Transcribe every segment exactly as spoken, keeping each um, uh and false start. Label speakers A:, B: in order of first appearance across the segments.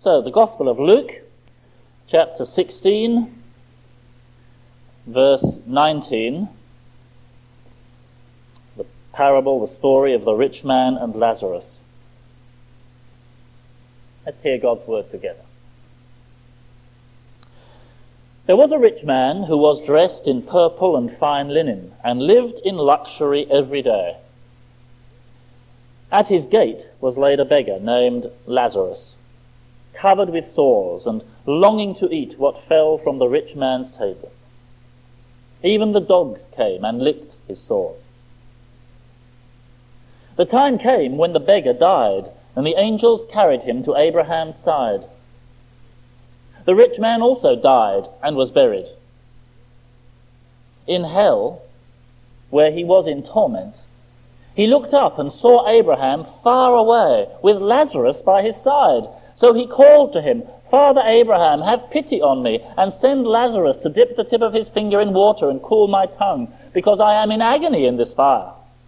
A: So, the Gospel of Luke, chapter sixteen, verse nineteen, the parable, the story of the rich man and Lazarus. Let's hear God's word together. There was a rich man who was dressed in purple and fine linen, and lived in luxury every day. At his gate was laid a beggar named Lazarus, covered with sores and longing to eat what fell from the rich man's table. Even the dogs came and licked his sores. The time came when the beggar died, and the angels carried him to Abraham's side. The rich man also died and was buried. In hell, where he was in torment, he looked up and saw Abraham far away, with Lazarus by his side. So he called to him, "Father Abraham, have pity on me, and send Lazarus to dip the tip of his finger in water and cool my tongue, because I am in agony in this fire."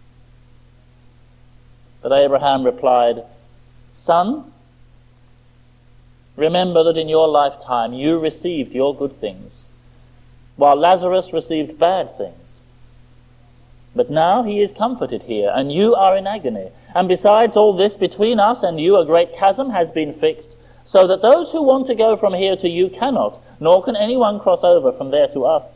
A: But Abraham replied, "Son, remember that in your lifetime you received your good things, while Lazarus received bad things. But now he is comforted here, and you are in agony. And besides all this, between us and you a great chasm has been fixed, so that those who want to go from here to you cannot, nor can anyone cross over from there to us."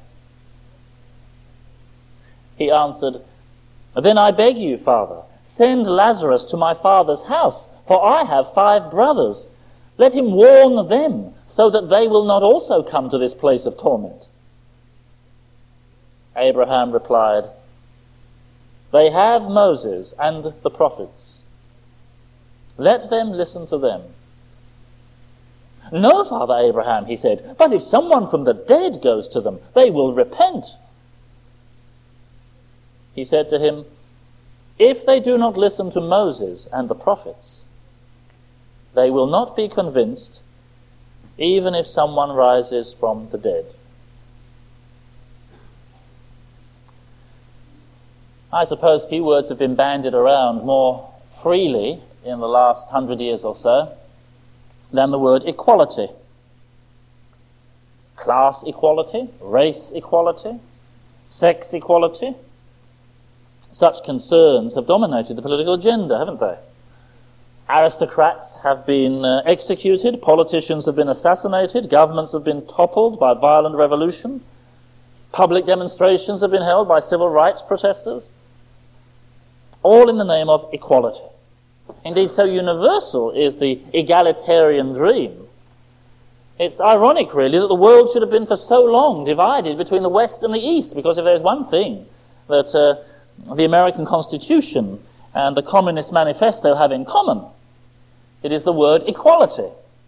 A: He answered, "Then I beg you, Father, send Lazarus to my father's house, for I have five brothers. Let him warn them, so that they will not also come to this place of torment." Abraham replied, "They have Moses and the prophets. Let them listen to them." "No, Father Abraham," he said, "but if someone from the dead goes to them, they will repent." He said to him, "If they do not listen to Moses and the prophets, they will not be convinced, even if someone rises from the dead." I suppose few words have been bandied around more freely in the last hundred years or so than the word equality. Class equality, race equality, sex equality. Such concerns have dominated the political agenda, haven't they? Aristocrats have been uh, executed, politicians have been assassinated, governments have been toppled by violent revolution, public demonstrations have been held by civil rights protesters, all in the name of equality. Indeed, so universal is the egalitarian dream. It's ironic, really, that the world should have been for so long divided between the West and the East, because if there's one thing that uh, the American Constitution and the Communist Manifesto have in common, it is the word equality.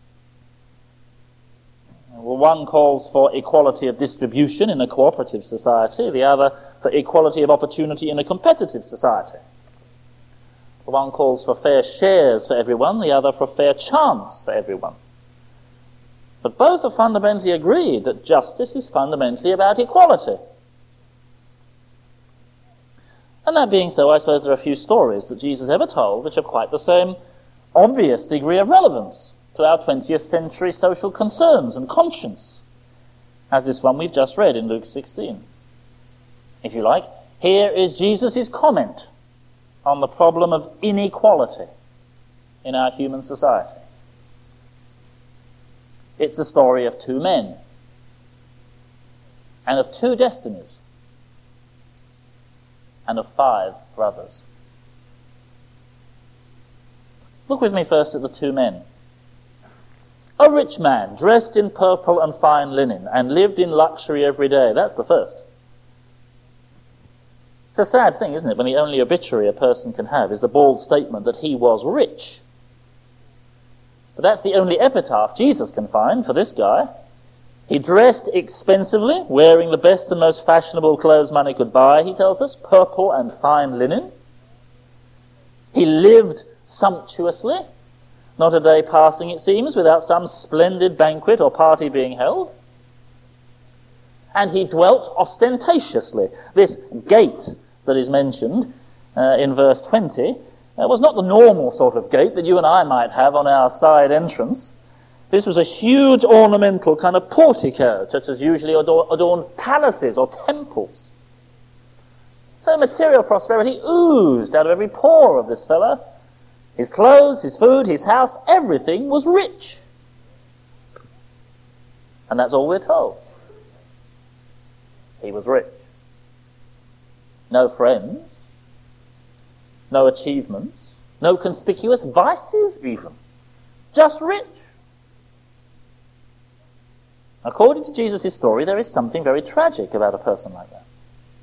A: Well, one calls for equality of distribution in a cooperative society, the other for equality of opportunity in a competitive society. One calls for fair shares for everyone, the other for fair chance for everyone. But both are fundamentally agreed that justice is fundamentally about equality. And that being so, I suppose there are a few stories that Jesus ever told which have quite the same obvious degree of relevance to our twentieth century social concerns and conscience, as this one we've just read in Luke sixteen. If you like, here is Jesus' comment on the problem of inequality in our human society. It's the story of two men and of two destinies and of five brothers. Look with me first at the two men. A rich man, dressed in purple and fine linen, and lived in luxury every day. That's the first. It's a sad thing, isn't it, when the only obituary a person can have is the bald statement that he was rich. But that's the only epitaph Jesus can find for this guy. He dressed expensively, wearing the best and most fashionable clothes money could buy, he tells us, purple and fine linen. He lived sumptuously, not a day passing, it seems, without some splendid banquet or party being held. And he dwelt ostentatiously. This gate that is mentioned uh, in verse twenty uh, was not the normal sort of gate that you and I might have on our side entrance. This was a huge ornamental kind of portico, such as usually adorn, adorn palaces or temples. So material prosperity oozed out of every pore of this fellow. His clothes, his food, his house, everything was rich. And that's all we're told. He was rich. No friends, no achievements, no conspicuous vices even. Just rich. According to Jesus' story, there is something very tragic about a person like that.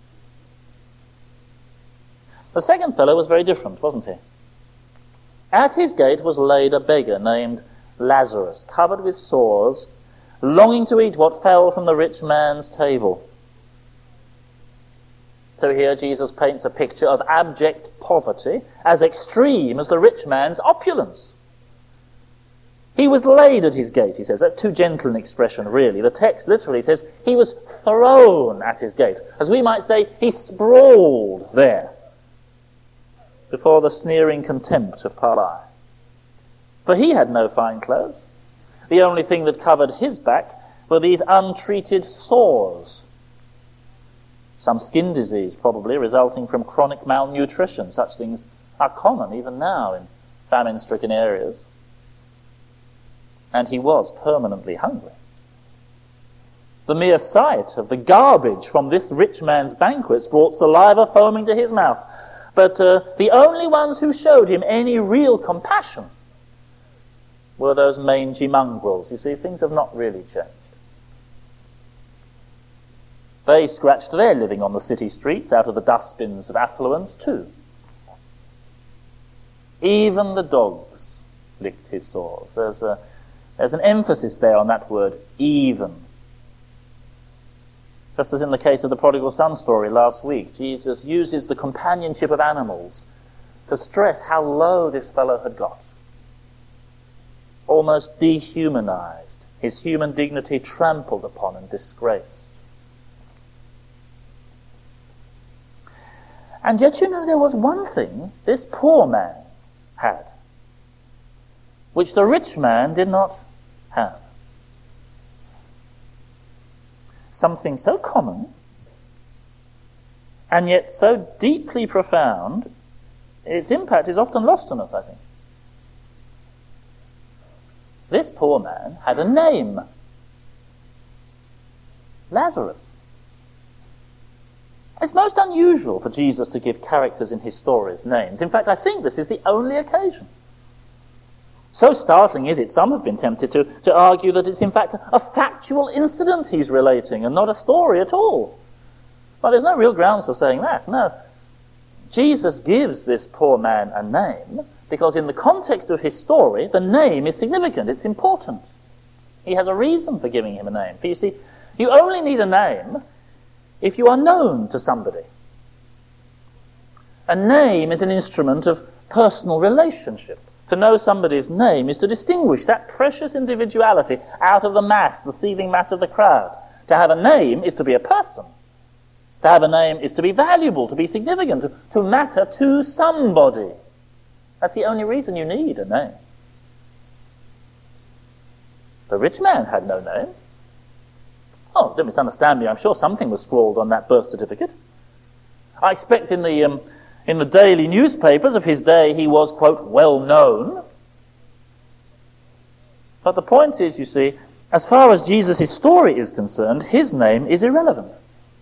A: The second fellow was very different, wasn't he? At his gate was laid a beggar named Lazarus, covered with sores, longing to eat what fell from the rich man's table. So here Jesus paints a picture of abject poverty as extreme as the rich man's opulence. He was laid at his gate, he says. That's too gentle an expression, really. The text literally says he was thrown at his gate. As we might say, he sprawled there before the sneering contempt of Passerby. For he had no fine clothes. The only thing that covered his back were these untreated sores. Some skin disease, probably, resulting from chronic malnutrition. Such things are common even now in famine-stricken areas. And he was permanently hungry. The mere sight of the garbage from this rich man's banquets brought saliva foaming to his mouth. But uh, the only ones who showed him any real compassion were those mangy mongrels. You see, things have not really changed. They scratched their living on the city streets out of the dustbins of affluence too. Even the dogs licked his sores. There's, a, there's an emphasis there on that word, even. Just as in the case of the prodigal son story last week, Jesus uses the companionship of animals to stress how low this fellow had got. Almost dehumanized, his human dignity trampled upon and disgraced. And yet, you know, there was one thing this poor man had, which the rich man did not have. Something so common, and yet so deeply profound, its impact is often lost on us, I think. This poor man had a name. Lazarus. It's most unusual for Jesus to give characters in his stories names. In fact, I think this is the only occasion. So startling is it, some have been tempted to, to argue that it's in fact a factual incident he's relating and not a story at all. But there's no real grounds for saying that, no. Jesus gives this poor man a name because in the context of his story, the name is significant, it's important. He has a reason for giving him a name. But you see, you only need a name if you are known to somebody. A name is an instrument of personal relationship. To know somebody's name is to distinguish that precious individuality out of the mass, the seething mass of the crowd. To have a name is to be a person. To have a name is to be valuable, to be significant, to, to matter to somebody. That's the only reason you need a name. The rich man had no name. Oh, don't misunderstand me, I'm sure something was scrawled on that birth certificate. I expect in the um, in the daily newspapers of his day he was, quote, well known. But the point is, you see, as far as Jesus' story is concerned, his name is irrelevant.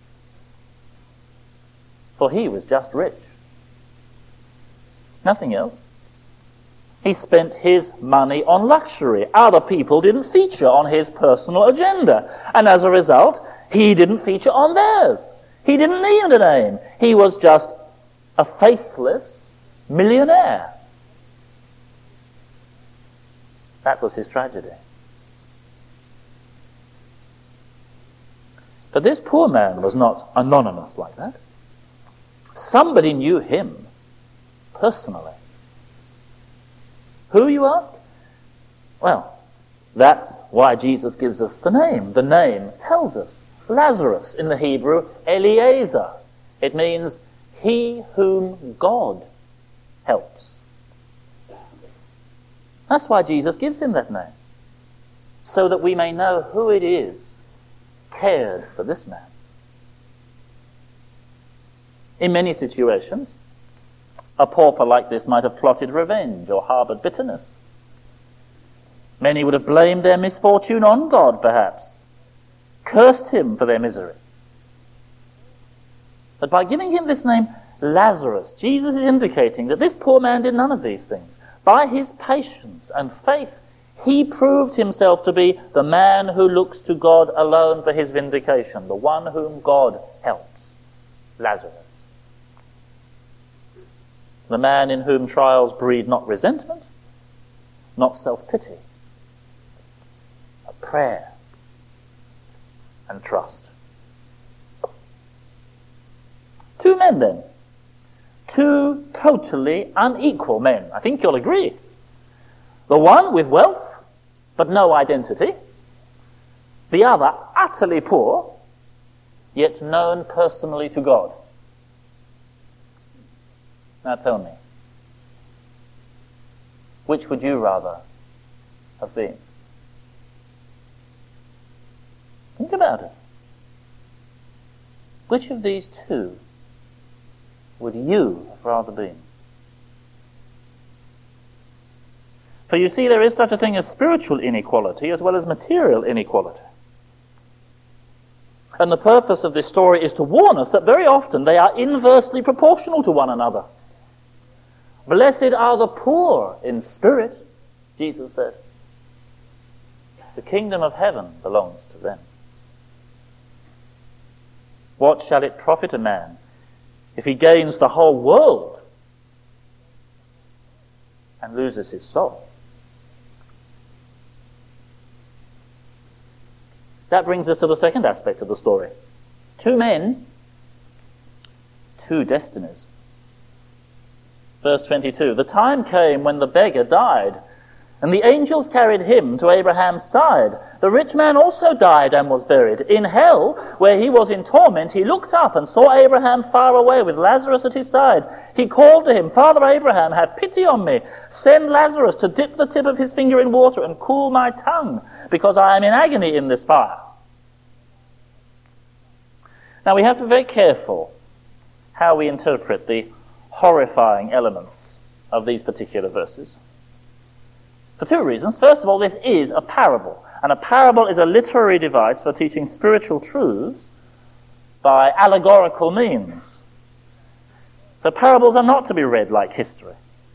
A: For he was just rich. Nothing else. He spent his money on luxury. Other people didn't feature on his personal agenda. And as a result, he didn't feature on theirs. He didn't need a name. He was just a faceless millionaire. That was his tragedy. But this poor man was not anonymous like that. Somebody knew him personally. Who, you ask? Well, that's why Jesus gives us the name. The name tells us. Lazarus, in the Hebrew, Eliezer. It means he whom God helps. That's why Jesus gives him that name. so that we may know who it is cared for this man. In many situations, a pauper like this might have plotted revenge or harbored bitterness. Many would have blamed their misfortune on God, perhaps, cursed him for their misery. But by giving him this name, Lazarus, Jesus is indicating that this poor man did none of these things. By his patience and faith, he proved himself to be the man who looks to God alone for his vindication, the one whom God helps, Lazarus. The man in whom trials breed not resentment, not self-pity, but prayer and trust. Two men then. Two totally unequal men. I think you'll agree. The one with wealth, but no identity. The other utterly poor, yet known personally to God. Now tell me, which would you rather have been? Think about it. Which of these two would you have rather been? For you see, there is such a thing as spiritual inequality as well as material inequality. And the purpose of this story is to warn us that very often they are inversely proportional to one another. Blessed are the poor in spirit, Jesus said. The kingdom of heaven belongs to them. What shall it profit a man if he gains the whole world and loses his soul? That brings us to the second aspect of the story. Two men, two destinies. Verse twenty-two, the time came when the beggar died, and the angels carried him to Abraham's side. The rich man also died and was buried. In hell, where he was in torment, he looked up and saw Abraham far away with Lazarus at his side. He called to him, Father Abraham, have pity on me. Send Lazarus to dip the tip of his finger in water and cool my tongue, because I am in agony in this fire. Now we have to be very careful how we interpret the horrifying elements of these particular verses. For two reasons. First of all, this is a parable. And a parable is a literary device for teaching spiritual truths by allegorical means. So parables are not to be read like history.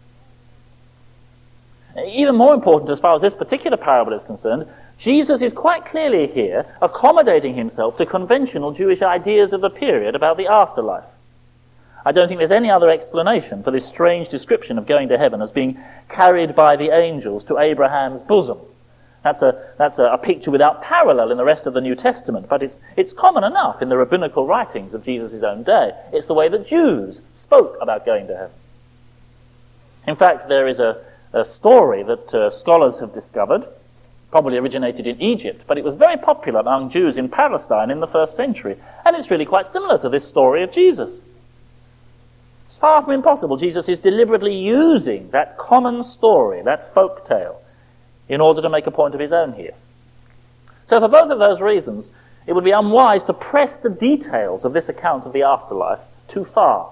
A: Even more important as far as this particular parable is concerned, Jesus is quite clearly here accommodating himself to conventional Jewish ideas of the period about the afterlife. I don't think there's any other explanation for this strange description of going to heaven as being carried by the angels to Abraham's bosom. That's a that's a, a picture without parallel in the rest of the New Testament, but it's it's common enough in the rabbinical writings of Jesus' own day. It's the way that Jews spoke about going to heaven. In fact, there is a, a story that uh, scholars have discovered, probably originated in Egypt, but it was very popular among Jews in Palestine in the first century, and it's really quite similar to this story of Jesus. It's far from impossible. Jesus is deliberately using that common story, that folk tale, in order to make a point of his own here. So for both of those reasons, it would be unwise to press the details of this account of the afterlife too far.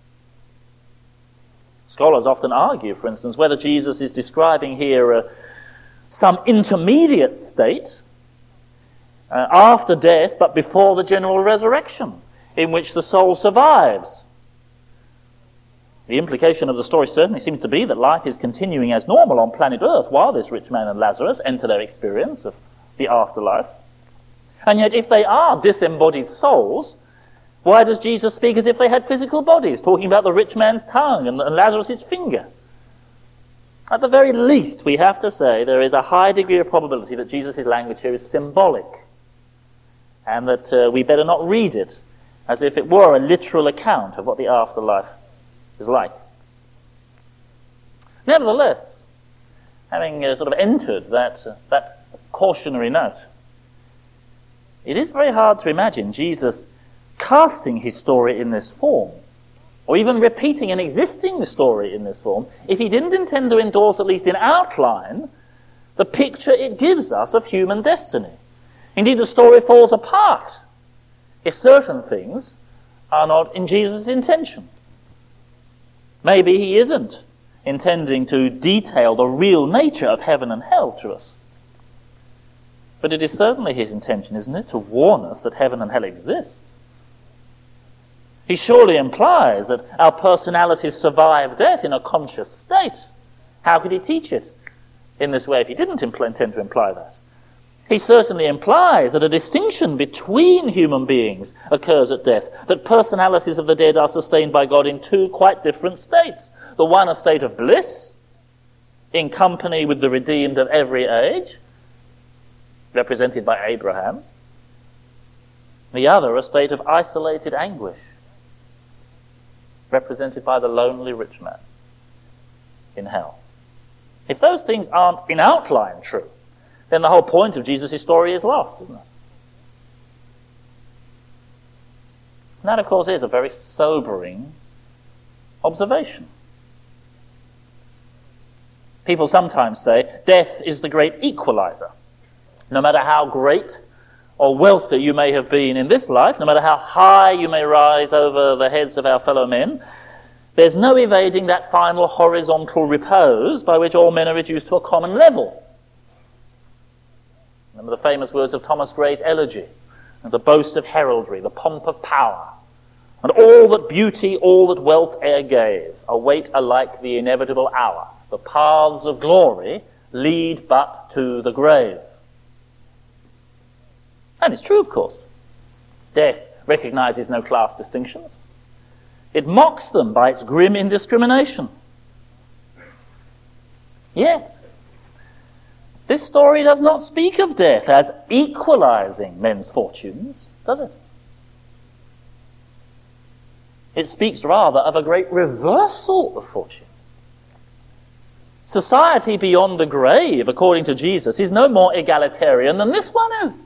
A: Scholars often argue, for instance, whether Jesus is describing here uh, some intermediate state uh, after death but before the general resurrection, in which the soul survives. The implication of the story certainly seems to be that life is continuing as normal on planet Earth while this rich man and Lazarus enter their experience of the afterlife. And yet if they are disembodied souls, why does Jesus speak as if they had physical bodies, talking about the rich man's tongue and, and Lazarus' finger? At the very least, we have to say there is a high degree of probability that Jesus' language here is symbolic, and that uh, we better not read it as if it were a literal account of what the afterlife is like. Nevertheless, having uh, sort of entered that uh, that cautionary note, it is very hard to imagine Jesus casting his story in this form, or even repeating an existing story in this form, if he didn't intend to endorse, at least in outline, the picture it gives us of human destiny. Indeed, the story falls apart if certain things are not in Jesus' intention. Maybe he isn't intending to detail the real nature of heaven and hell to us. But it is certainly his intention, isn't it, to warn us that heaven and hell exist. He surely implies that our personalities survive death in a conscious state. How could he teach it in this way if he didn't impl- intend to imply that? He certainly implies that a distinction between human beings occurs at death, that personalities of the dead are sustained by God in two quite different states. The one a state of bliss, in company with the redeemed of every age, represented by Abraham. The other a state of isolated anguish, represented by the lonely rich man in hell. If those things aren't in outline true, then the whole point of Jesus' story is lost, isn't it? And that, of course, is a very sobering observation. People sometimes say death is the great equalizer. No matter how great or wealthy you may have been in this life, no matter how high you may rise over the heads of our fellow men, there's no evading that final horizontal repose by which all men are reduced to a common level. Remember the famous words of Thomas Gray's elegy, the boast of heraldry, the pomp of power, and all that beauty, all that wealth e'er gave, await alike the inevitable hour. The paths of glory lead but to the grave. And it's true, of course. Death recognizes no class distinctions. It mocks them by its grim indiscrimination. Yet, this story does not speak of death as equalizing men's fortunes, does it? It speaks rather of a great reversal of fortune. Society beyond the grave, according to Jesus, is no more egalitarian than this one is.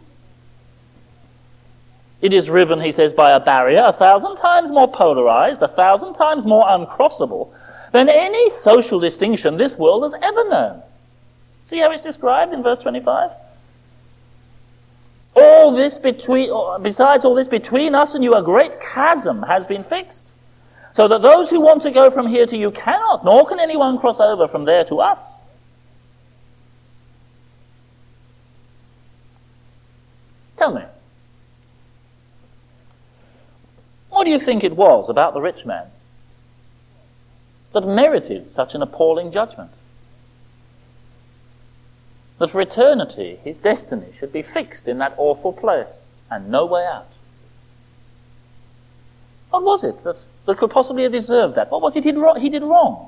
A: It is riven, he says, by a barrier a thousand times more polarized, a thousand times more uncrossable than any social distinction this world has ever known. See how it's described in verse twenty-five? All this between, besides all this, between us and you a great chasm has been fixed, so that those who want to go from here to you cannot, nor can anyone cross over from there to us. Tell me, what do you think it was about the rich man that merited such an appalling judgment? That for eternity his destiny should be fixed in that awful place and no way out. What was it that, that could possibly have deserved that? What was it he did, he did wrong?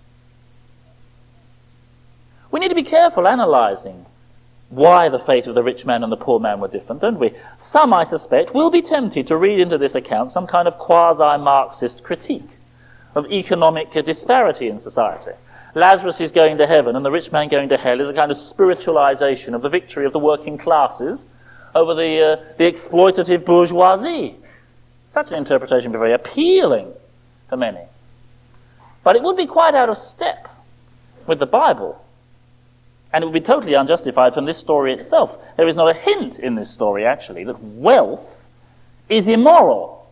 A: We need to be careful analysing why the fate of the rich man and the poor man were different, don't we? Some, I suspect, will be tempted to read into this account some kind of quasi-Marxist critique of economic disparity in society. Lazarus is going to heaven and the rich man going to hell is a kind of spiritualization of the victory of the working classes over the, uh, the exploitative bourgeoisie. Such an interpretation would be very appealing to many. But it would be quite out of step with the Bible. And it would be totally unjustified from this story itself. There is not a hint in this story, actually, that wealth is immoral.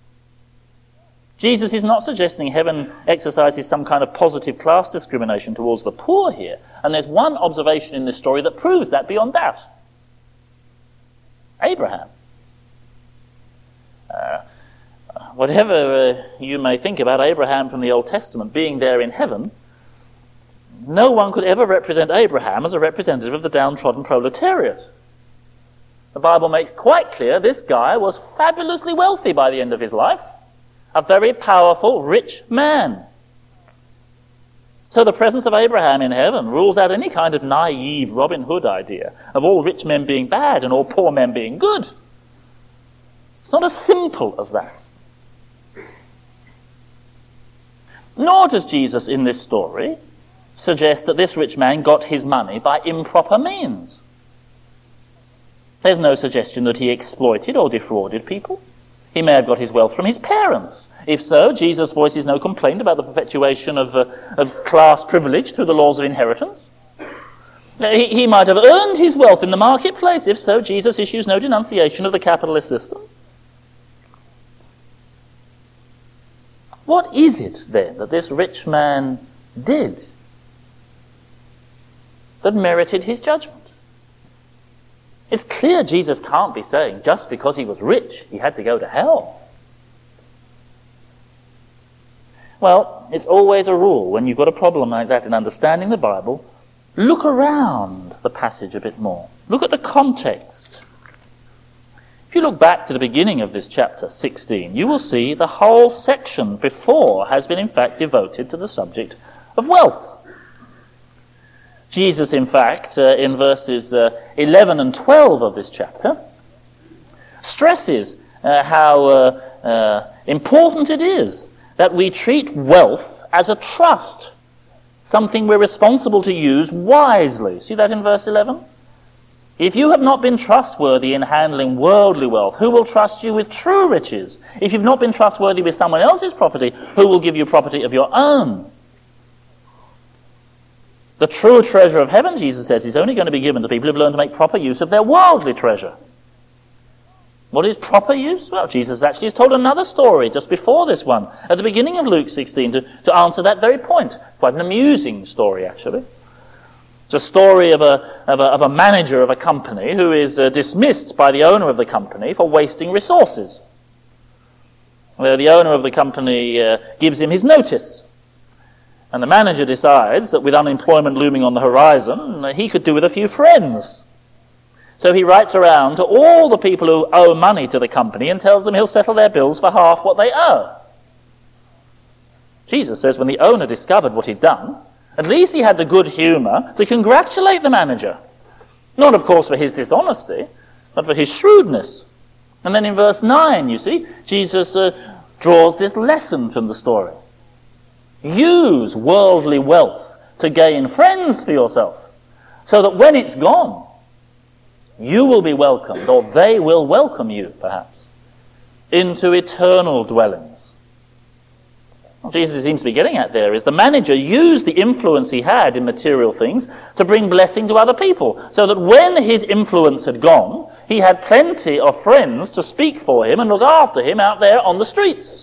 A: Jesus is not suggesting heaven exercises some kind of positive class discrimination towards the poor here. And there's one observation in this story that proves that beyond doubt. Abraham. Uh, whatever uh, you may think about Abraham from the Old Testament being there in heaven, no one could ever represent Abraham as a representative of the downtrodden proletariat. The Bible makes quite clear this guy was fabulously wealthy by the end of his life. A very powerful, rich man. So the presence of Abraham in heaven rules out any kind of naive Robin Hood idea of all rich men being bad and all poor men being good. It's not as simple as that. Nor does Jesus in this story suggest that this rich man got his money by improper means. There's no suggestion that he exploited or defrauded people. He may have got his wealth from his parents. If so, Jesus voices no complaint about the perpetuation of, uh, of class privilege through the laws of inheritance. He, he might have earned his wealth in the marketplace. If so, Jesus issues no denunciation of the capitalist system. What is it, then, that this rich man did that merited his judgment? It's clear Jesus can't be saying just because he was rich, he had to go to hell. Well, it's always a rule when you've got a problem like that in understanding the Bible, look around the passage a bit more. Look at the context. If you look back to the beginning of this chapter sixteen, you will see the whole section before has been in fact devoted to the subject of wealth. Jesus, in fact, uh, in verses uh, eleven and twelve of this chapter, stresses uh, how uh, uh, important it is that we treat wealth as a trust, something we're responsible to use wisely. See that in verse eleven? If you have not been trustworthy in handling worldly wealth, who will trust you with true riches? If you've not been trustworthy with someone else's property, who will give you property of your own? The true treasure of heaven, Jesus says, is only going to be given to people who've learned to make proper use of their worldly treasure. What is proper use? Well, Jesus actually has told another story just before this one, at the beginning of Luke sixteen, to, to answer that very point. Quite an amusing story, actually. It's a story of a, of a, of a manager of a company who is uh, dismissed by the owner of the company for wasting resources. Where the owner of the company uh, gives him his notice. And the manager decides that with unemployment looming on the horizon, he could do with a few friends. So he writes around to all the people who owe money to the company and tells them he'll settle their bills for half what they owe. Jesus says when the owner discovered what he'd done, at least he had the good humour to congratulate the manager. Not, of course, for his dishonesty, but for his shrewdness. And then in verse nine, you see, Jesus uh, draws this lesson from the story. Use worldly wealth to gain friends for yourself, so that when it's gone, you will be welcomed, or they will welcome you, perhaps, into eternal dwellings. What Jesus seems to be getting at there is the manager used the influence he had in material things to bring blessing to other people, so that when his influence had gone, he had plenty of friends to speak for him and look after him out there on the streets.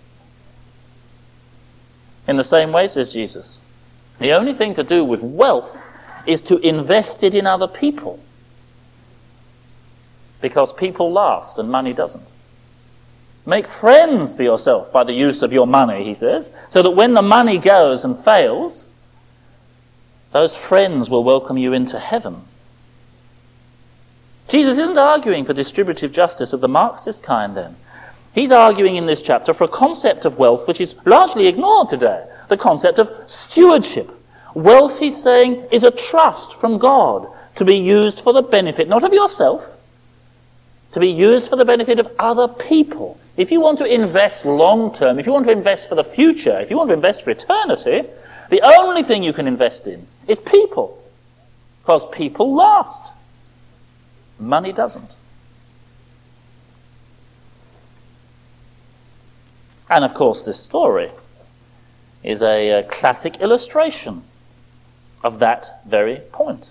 A: In the same way, says Jesus, the only thing to do with wealth is to invest it in other people. Because people last and money doesn't. Make friends for yourself by the use of your money, he says, so that when the money goes and fails, those friends will welcome you into heaven. Jesus isn't arguing for distributive justice of the Marxist kind then. He's arguing in this chapter for a concept of wealth which is largely ignored today, the concept of stewardship. Wealth, he's saying, is a trust from God to be used for the benefit, not of yourself, to be used for the benefit of other people. If you want to invest long-term, if you want to invest for the future, if you want to invest for eternity, the only thing you can invest in is people. Because people last. Money doesn't. And of course this story is a, a classic illustration of that very point.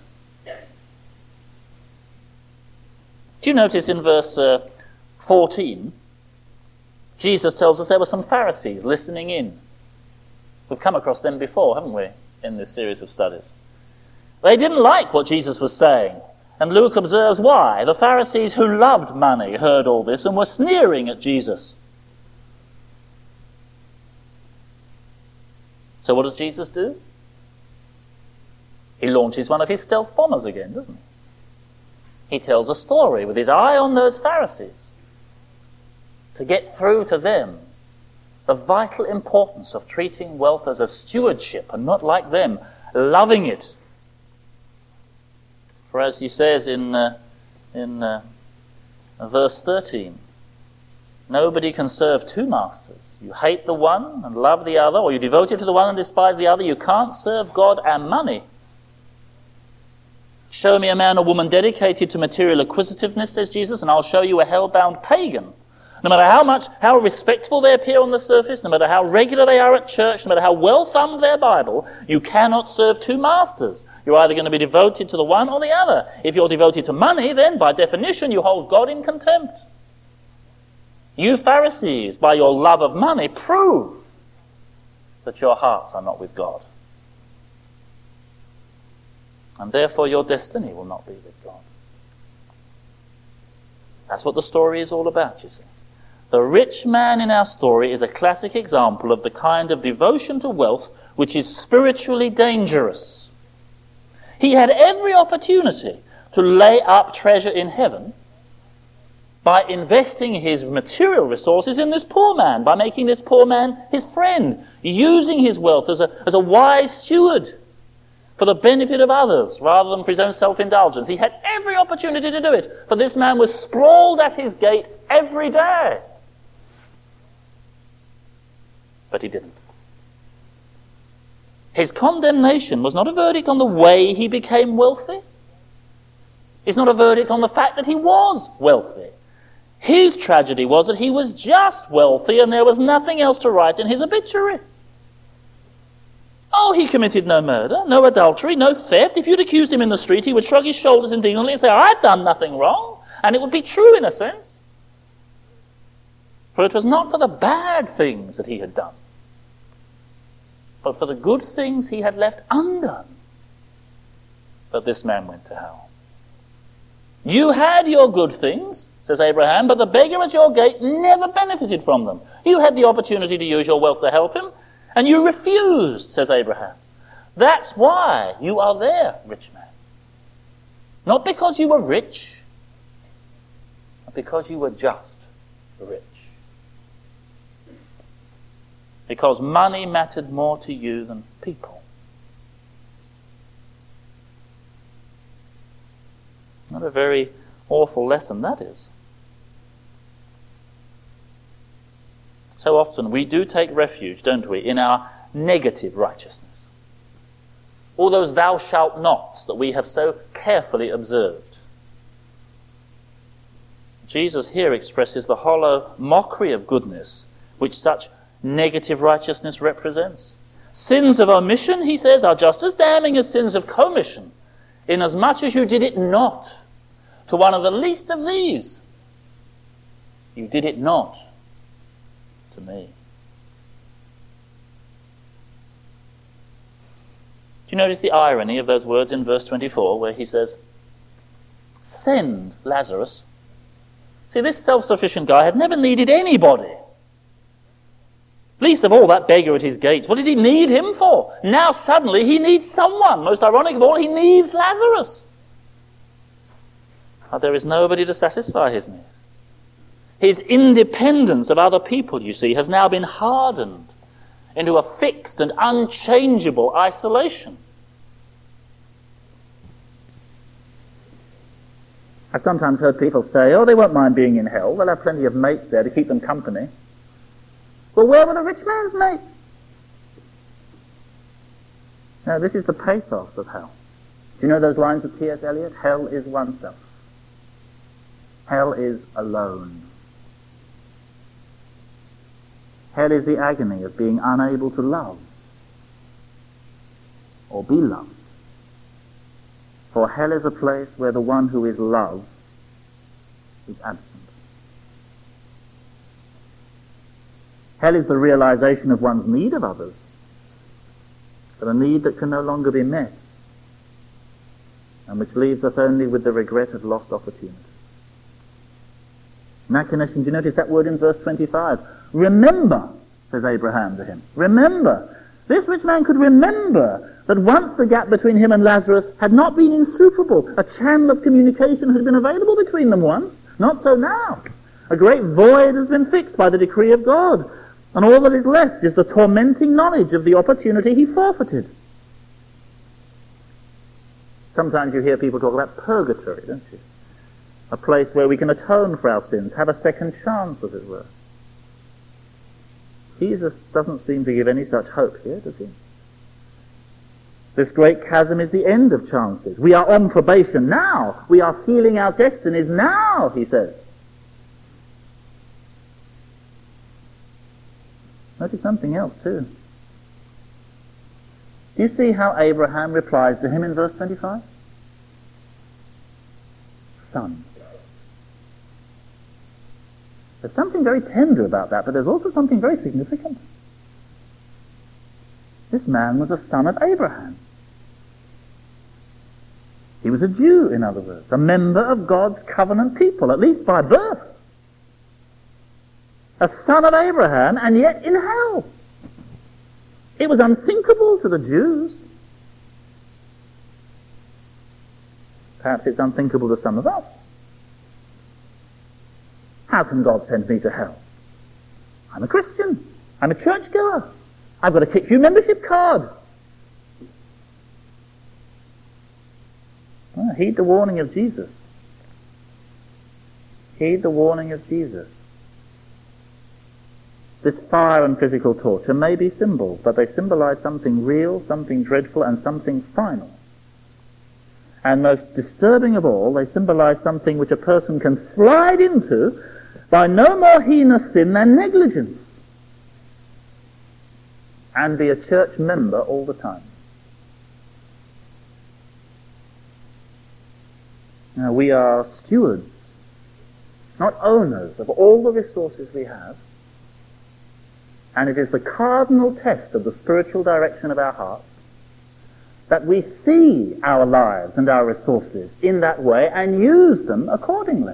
A: Do you notice in verse uh, fourteen, Jesus tells us there were some Pharisees listening in. We've come across them before, haven't we, in this series of studies. They didn't like what Jesus was saying, and Luke observes why. The Pharisees who loved money heard all this and were sneering at Jesus. So what does Jesus do? He launches one of his stealth bombers again, doesn't he? He tells a story with his eye on those Pharisees to get through to them the vital importance of treating wealth as a stewardship and not like them, loving it. For as he says in, uh, in uh, verse thirteen, nobody can serve two masters. You hate the one and love the other, or you devote it to the one and despise the other. You can't serve God and money. Show me a man or woman dedicated to material acquisitiveness, says Jesus, and I'll show you a hell-bound pagan No matter how much, how respectful they appear on the surface, no matter how regular they are at church, no matter how well thumbed their Bible, you cannot serve two masters. You're either going to be devoted to the one or the other. If you're devoted to money, then by definition you hold God in contempt. You Pharisees, by your love of money, prove that your hearts are not with God. And therefore your destiny will not be with God. That's what the story is all about, you see. The rich man in our story is a classic example of the kind of devotion to wealth which is spiritually dangerous. He had every opportunity to lay up treasure in heaven by investing his material resources in this poor man, by making this poor man his friend, using his wealth as a, as a wise steward for the benefit of others rather than for his own self-indulgence. He had every opportunity to do it, for this man was sprawled at his gate every day. But he didn't. His condemnation was not a verdict on the way he became wealthy. It's not a verdict on the fact that he was wealthy. His tragedy was that he was just wealthy and there was nothing else to write in his obituary. Oh, he committed no murder, no adultery, no theft. If you'd accused him in the street, he would shrug his shoulders indignantly and say, I've done nothing wrong. And it would be true in a sense. For it was not for the bad things that he had done, but for the good things he had left undone, that this man went to hell. You had your good things, says Abraham, but the beggar at your gate never benefited from them. You had the opportunity to use your wealth to help him, and you refused, says Abraham. That's why you are there, rich man. Not because you were rich, but because you were just rich. Because money mattered more to you than people. What a very awful lesson that is. So often we do take refuge, don't we, in our negative righteousness. All those thou shalt nots that we have so carefully observed. Jesus here expresses the hollow mockery of goodness which such negative righteousness represents. Sins of omission, he says, are just as damning as sins of commission, inasmuch as you did it not to one of the least of these. You did it not to me. Do you notice the irony of those words in verse twenty-four where he says, send Lazarus. See, this self-sufficient guy had never needed anybody. Least of all that beggar at his gates. What did he need him for? Now suddenly he needs someone. Most ironic of all, he needs Lazarus. But there is nobody to satisfy his need. His independence of other people, you see, has now been hardened into a fixed and unchangeable isolation. I've sometimes heard people say, oh, they won't mind being in hell. They'll have plenty of mates there to keep them company. Well, where were the rich man's mates? Now, this is the pathos of hell. Do you know those lines of T S Eliot? Hell is oneself. Hell is alone. Hell is the agony of being unable to love or be loved. For hell is a place where the one who is love is absent. Hell is the realization of one's need of others, but a need that can no longer be met, and which leaves us only with the regret of lost opportunity. In that connection, do you notice that word in verse twenty-five? Remember, says Abraham to him. Remember. This rich man could remember that once the gap between him and Lazarus had not been insuperable. A channel of communication had been available between them once. Not so now. A great void has been fixed by the decree of God. And all that is left is the tormenting knowledge of the opportunity he forfeited. Sometimes you hear people talk about purgatory, don't you? A place where we can atone for our sins, have a second chance, as it were. Jesus doesn't seem to give any such hope here, does he? This great chasm is the end of chances. We are on probation now. We are sealing our destinies now, he says. Notice something else too. Do you see how Abraham replies to him in verse twenty-five? Son. There's something very tender about that, but there's also something very significant. This man was a son of Abraham. He was a Jew, in other words, a member of God's covenant people, at least by birth. A son of Abraham, and yet in hell. It was unthinkable to the Jews. Perhaps it's unthinkable to some of us. How can God send me to hell? I'm a Christian. I'm a churchgoer. I've got a T Q membership card. Well, heed the warning of Jesus. Heed the warning of Jesus. This fire and physical torture may be symbols, but they symbolize something real, something dreadful, and something final. And most disturbing of all, they symbolize something which a person can slide into by no more heinous sin than negligence, and be a church member all the time. Now, we are stewards, not owners, of all the resources we have, and it is the cardinal test of the spiritual direction of our hearts that we see our lives and our resources in that way and use them accordingly.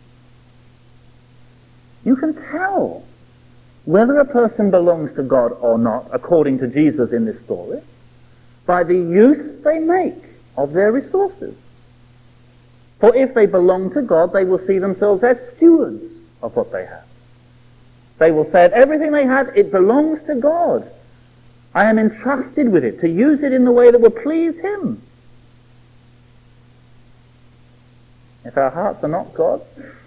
A: You can tell whether a person belongs to God or not, according to Jesus in this story, by the use they make of their resources. For if they belong to God, they will see themselves as stewards of what they have. They will say of everything they have, it belongs to God. I am entrusted with it, to use it in the way that will please Him. If our hearts are not God's,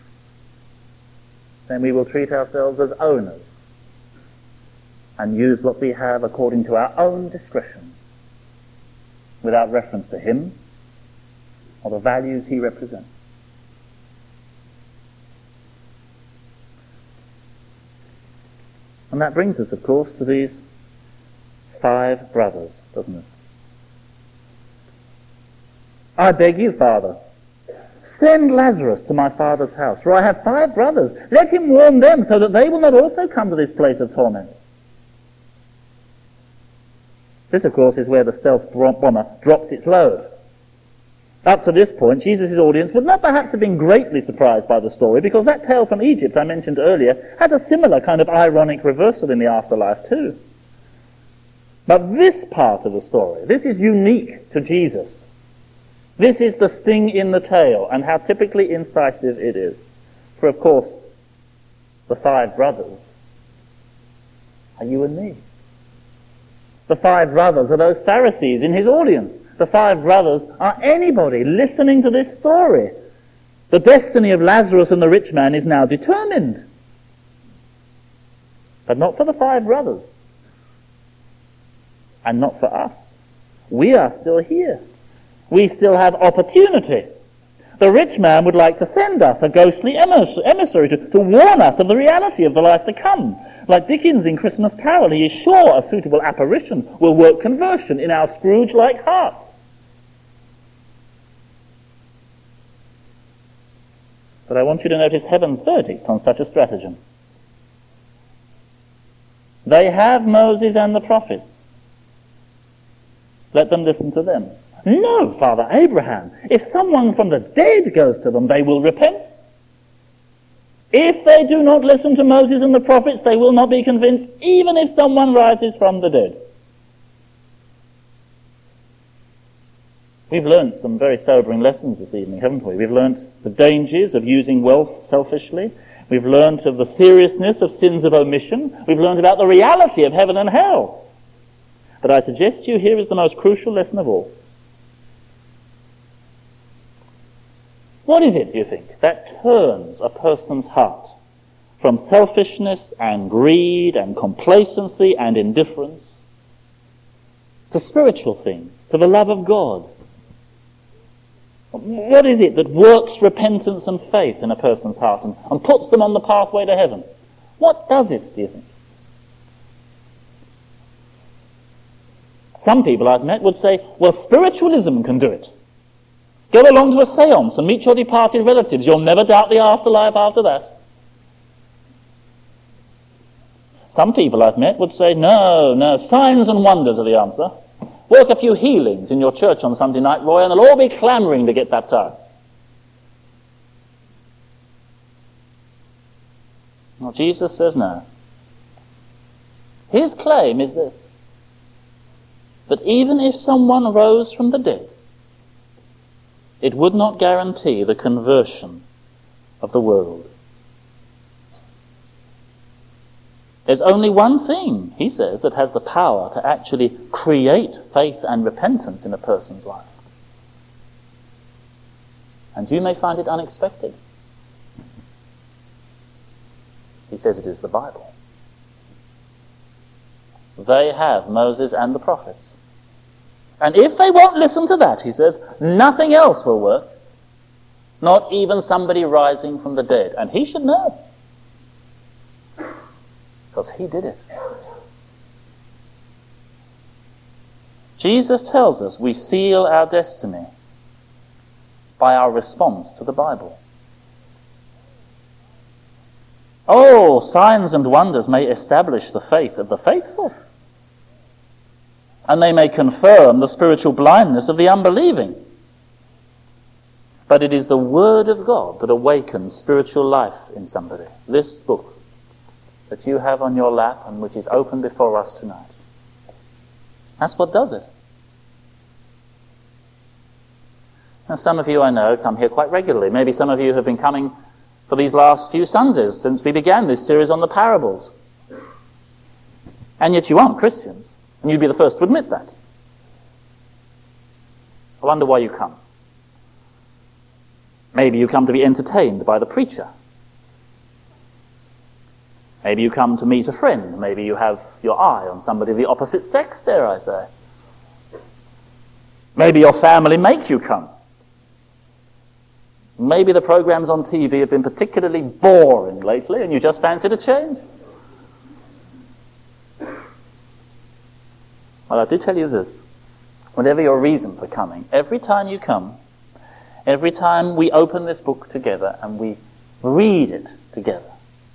A: then we will treat ourselves as owners and use what we have according to our own discretion, without reference to Him or the values He represents. And that brings us, of course, to these five brothers, doesn't it? I beg you, Father, send Lazarus to my father's house, for I have five brothers. Let him warn them, so that they will not also come to this place of torment. This, of course, is where the stealth bomber drops its load. Up to this point, Jesus' audience would not perhaps have been greatly surprised by the story, because that tale from Egypt I mentioned earlier has a similar kind of ironic reversal in the afterlife too. But this part of the story, this is unique to Jesus. This is the sting in the tail, and how typically incisive it is. For of course, the five brothers are you and me. The five brothers are those Pharisees in his audience. The five brothers are anybody listening to this story. The destiny of Lazarus and the rich man is now determined. But not for the five brothers. And not for us. We are still here. We still have opportunity. The rich man would like to send us a ghostly emissary to, to warn us of the reality of the life to come. Like Dickens in Christmas Carol, he is sure a suitable apparition will work conversion in our Scrooge-like hearts. But I want you to notice heaven's verdict on such a stratagem. They have Moses and the prophets. Let them listen to them. No, Father Abraham, if someone from the dead goes to them, they will repent. If they do not listen to Moses and the prophets, they will not be convinced, even if someone rises from the dead. We've learnt some very sobering lessons this evening, haven't we? We've learnt the dangers of using wealth selfishly. We've learnt of the seriousness of sins of omission. We've learnt about the reality of heaven and hell. But I suggest to you, here is the most crucial lesson of all. What is it, do you think, that turns a person's heart from selfishness and greed and complacency and indifference to spiritual things, to the love of God? What is it that works repentance and faith in a person's heart and, and puts them on the pathway to heaven? What does it, do you think? Some people I've met would say, well, spiritualism can do it. Go along to a seance and meet your departed relatives. You'll never doubt the afterlife after that. Some people I've met would say, no, no, signs and wonders are the answer. Work a few healings in your church on Sunday night, Roy, and they'll all be clamouring to get baptized. Well, Jesus says no. His claim is this, that even if someone rose from the dead, it would not guarantee the conversion of the world. There's only one thing, he says, that has the power to actually create faith and repentance in a person's life. And you may find it unexpected. He says it is the Bible. They have Moses and the prophets. And if they won't listen to that, he says, nothing else will work. Not even somebody rising from the dead. And he should know. Because he did it. Jesus tells us we seal our destiny by our response to the Bible. Oh, signs and wonders may establish the faith of the faithful. And they may confirm the spiritual blindness of the unbelieving. But it is the Word of God that awakens spiritual life in somebody. This book that you have on your lap and which is open before us tonight. That's what does it. Now, some of you I know come here quite regularly. Maybe some of you have been coming for these last few Sundays since we began this series on the parables. And yet you aren't Christians. And you'd be the first to admit that. I wonder why you come. Maybe you come to be entertained by the preacher. Maybe you come to meet a friend. Maybe you have your eye on somebody of the opposite sex, dare I say. Maybe your family makes you come. Maybe the programs on T V have been particularly boring lately and you just fancied a change. Well, I do tell you this. Whatever your reason for coming, every time you come, every time we open this book together and we read it together,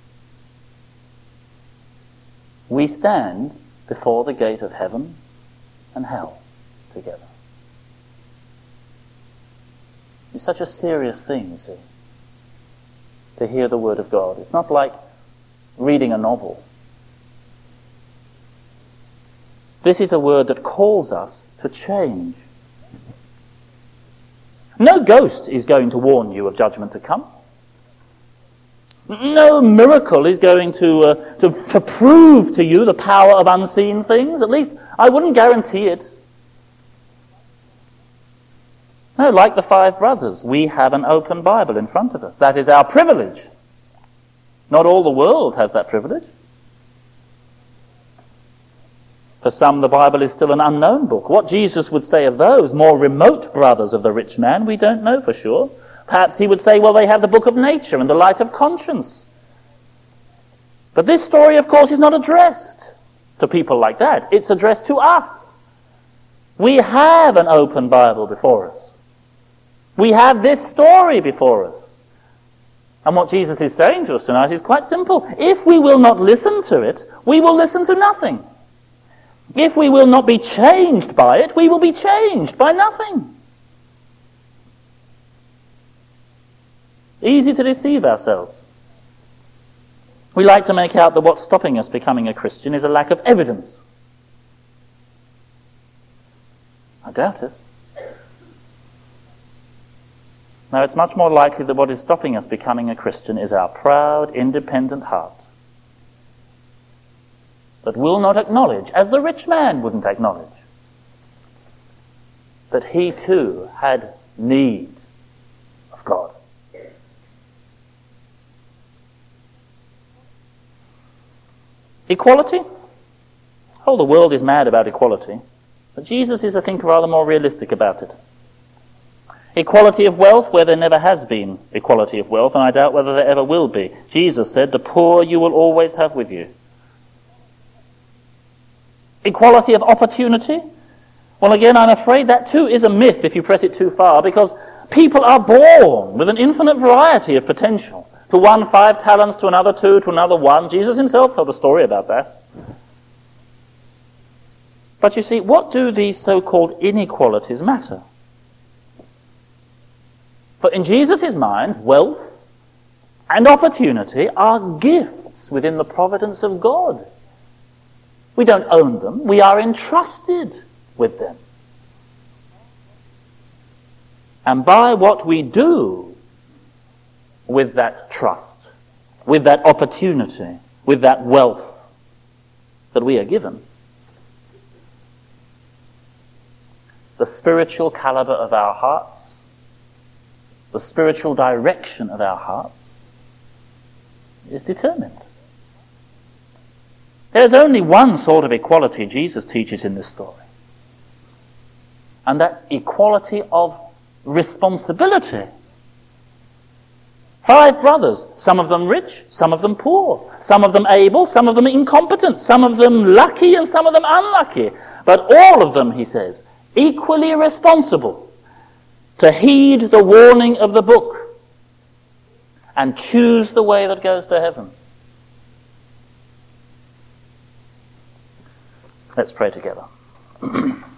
A: we stand before the gate of heaven and hell together. It's such a serious thing, you see, to hear the Word of God. It's not like reading a novel. This is a word that calls us to change. No ghost is going to warn you of judgment to come. No miracle is going to, uh, to, to prove to you the power of unseen things. At least, I wouldn't guarantee it. No, like the five brothers, we have an open Bible in front of us. That is our privilege. Not all the world has that privilege. For some, the Bible is still an unknown book. What Jesus would say of those more remote brothers of the rich man, we don't know for sure. Perhaps he would say, well, they have the book of nature and the light of conscience. But this story, of course, is not addressed to people like that. It's addressed to us. We have an open Bible before us. We have this story before us. And what Jesus is saying to us tonight is quite simple. If we will not listen to it, we will listen to nothing. If we will not be changed by it, we will be changed by nothing. It's easy to deceive ourselves. We like to make out that what's stopping us becoming a Christian is a lack of evidence. I doubt it. No, it's much more likely that what is stopping us becoming a Christian is our proud, independent heart that will not acknowledge, as the rich man wouldn't acknowledge, that he too had need of God. Equality? Oh, the world is mad about equality. But Jesus is, I think, rather more realistic about it. Equality of wealth, where there never has been equality of wealth, and I doubt whether there ever will be. Jesus said, the poor you will always have with you. Equality of opportunity? Well, again, I'm afraid that too is a myth if you press it too far, because people are born with an infinite variety of potential. To one, five talents, to another two, to another one. Jesus himself told a story about that. But you see, what do these so-called inequalities matter? For in Jesus' mind, wealth and opportunity are gifts within the providence of God. We don't own them, we are entrusted with them. And by what we do with that trust, with that opportunity, with that wealth that we are given, the spiritual caliber of our hearts, the spiritual direction of our hearts is determined. There's only one sort of equality Jesus teaches in this story. And that's equality of responsibility. Five brothers, some of them rich, some of them poor, some of them able, some of them incompetent, some of them lucky and some of them unlucky. But all of them, he says, equally responsible to heed the warning of the book and choose the way that goes to heaven. Let's pray together.